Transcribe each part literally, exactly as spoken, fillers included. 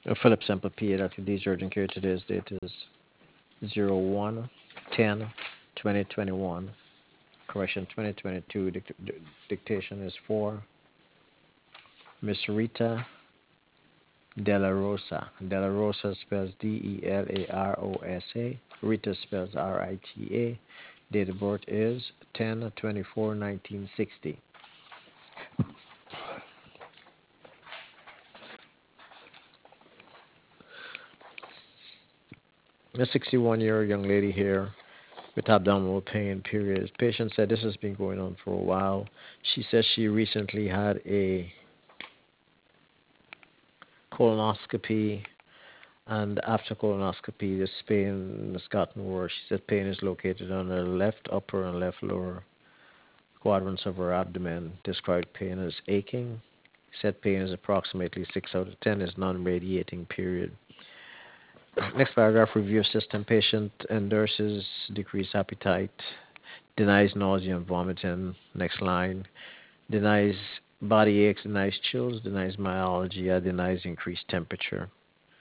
Uh, Philip Semple P A, Doctor D's urgent care. Today's date is zero one ten twenty twenty-one. Correction, twenty twenty-two. Dict- d- dictation is for Miss Rita Della Rosa. Della Rosa spells D E L A R O S A. Rita spells R I T A. Date of birth is ten twenty-four nineteen sixty. A sixty-one year old young lady here with abdominal pain, periods. Patient said this has been going on for a while. She says she recently had a colonoscopy, and after colonoscopy, this pain has gotten worse. She said pain is located on the left upper and left lower quadrants of her abdomen. Described pain as aching. Said pain is approximately six out of ten, is non-radiating, period. Next paragraph, review of system. Patient endorses decreased appetite, denies nausea and vomiting. Next line, denies body aches, denies chills, denies myalgia, denies increased temperature.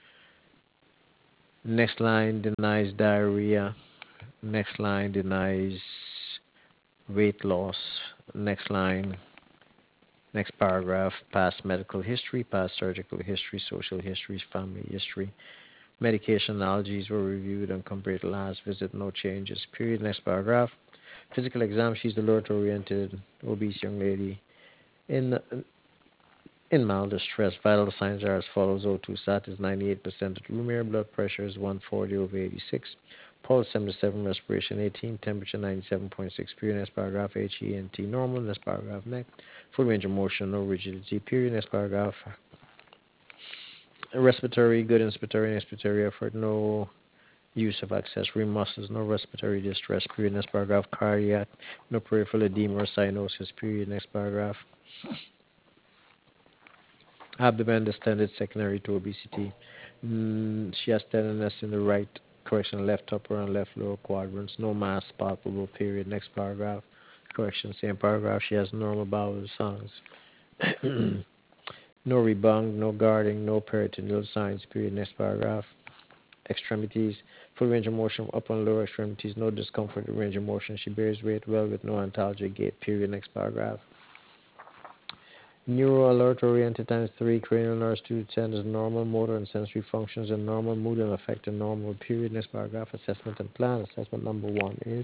Next line, denies diarrhea. Next line, denies weight loss. Next line, next paragraph, past medical history, past surgical history, social history, family history. Medication allergies were reviewed and compared to last visit, no changes. Period. Next paragraph. Physical exam. She's the alert oriented, obese young lady. In in mild distress, vital signs are as follows. O two sat is ninety-eight percent at room air, blood pressure is one forty over eighty-six, pulse seventy-seven, respiration eighteen, temperature ninety-seven point six. Period. Next paragraph. H E N T normal. Next paragraph. Neck. Full range of motion, no rigidity. Period. Next paragraph. Respiratory, good inspiratory and expiratory effort, no use of accessory muscles, no respiratory distress. Period. Next paragraph. Cardiac, no peripheral edema or cyanosis. Period. Next paragraph. Abdomen distended secondary to obesity. Mm, she has tenderness in the right, correction, left upper and left lower quadrants. No mass palpable. Period. Next paragraph. Correction, same paragraph. She has normal bowel sounds. No rebung, no guarding, no peritoneal signs. Period. Next paragraph. Extremities, full range of motion, upper and lower extremities, no discomfort in range of motion. She bears weight well with no antalgic gait. Period. Next paragraph. Neuro alert oriented times three, cranial nerves two to ten is normal, motor and sensory functions are normal, mood and affect are normal. Period. Next paragraph. Assessment and plan. Assessment number one is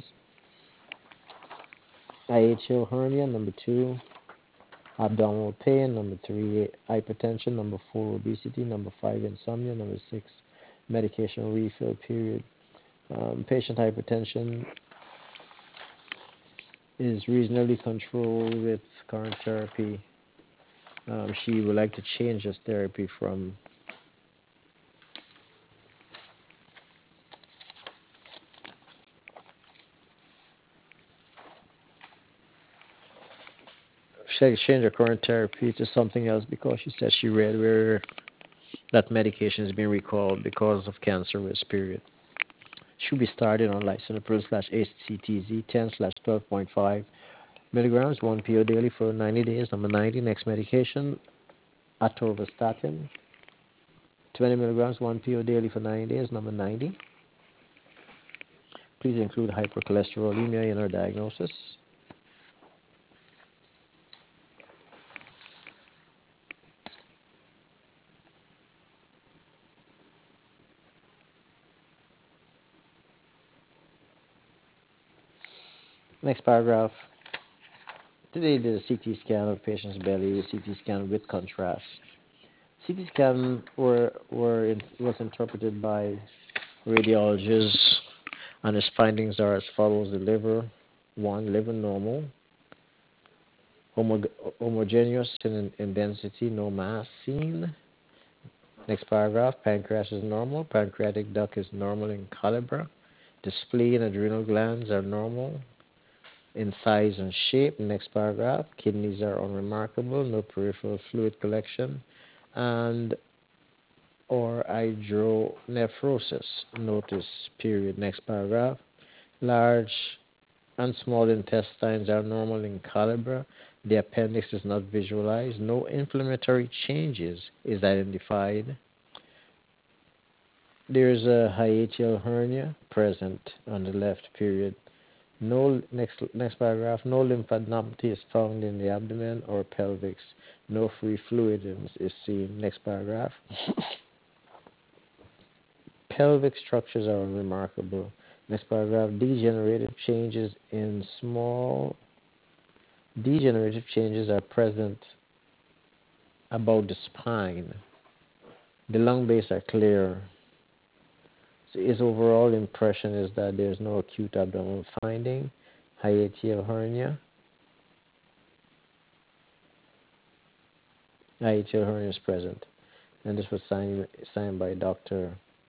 I H L hernia. Number two, abdominal pain. Number three, hypertension. Number four, obesity. Number five, insomnia. Number six, medication refill. Period. Um, patient hypertension is reasonably controlled with current therapy. Um, she would like to change this therapy from she like to change her current therapy to something else because she said she read where that medication is being recalled because of cancer risk. Period. Should be started on lisinopril slash A C T Z ten slash twelve point five milligrams, one pill daily for ninety days. Number ninety, next medication, atorvastatin, twenty milligrams, one pill daily for ninety days. Number ninety, please include hypercholesterolemia in our diagnosis. Next paragraph. Today did a C T scan of patient's belly, C T scan with contrast. C T scan were, were in, was interpreted by radiologists, and his findings are as follows. The liver, one, liver normal, homo, homogeneous in, in density, no mass seen. Next paragraph, pancreas is normal, pancreatic duct is normal in caliber, the spleen and adrenal glands are normal in size and shape. Next paragraph, kidneys are unremarkable, no peripheral fluid collection, and or hydronephrosis. Notice, period. Next paragraph, large and small intestines are normal in caliber. The appendix is not visualized. No inflammatory changes is identified. There's a hiatal hernia present on the left period. No next next paragraph. No lymphadenopathy is found in the abdomen or pelvis. No free fluid is is seen. Next paragraph. Pelvic structures are unremarkable. Next paragraph. Degenerative changes in small degenerative changes are present about the spine. The lung base are clear. So his overall impression is that there's no acute abdominal finding, hiatal hernia. Hiatal hernia is present. And this was signed, signed by Doctor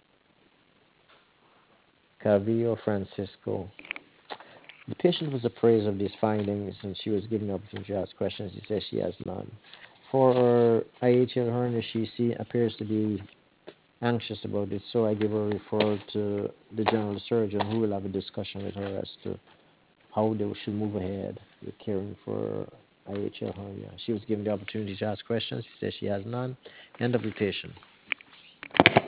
Cavillo Francisco. The patient was appraised of these findings and she was given the opportunity to ask questions. She says she has none. For her hiatal hernia, she see, appears to be anxious about it, so I give her a referral to the general surgeon who will have a discussion with her as to how they should move ahead with caring for I H L hernia. She was given the opportunity to ask questions. She says she has none. End of the patient.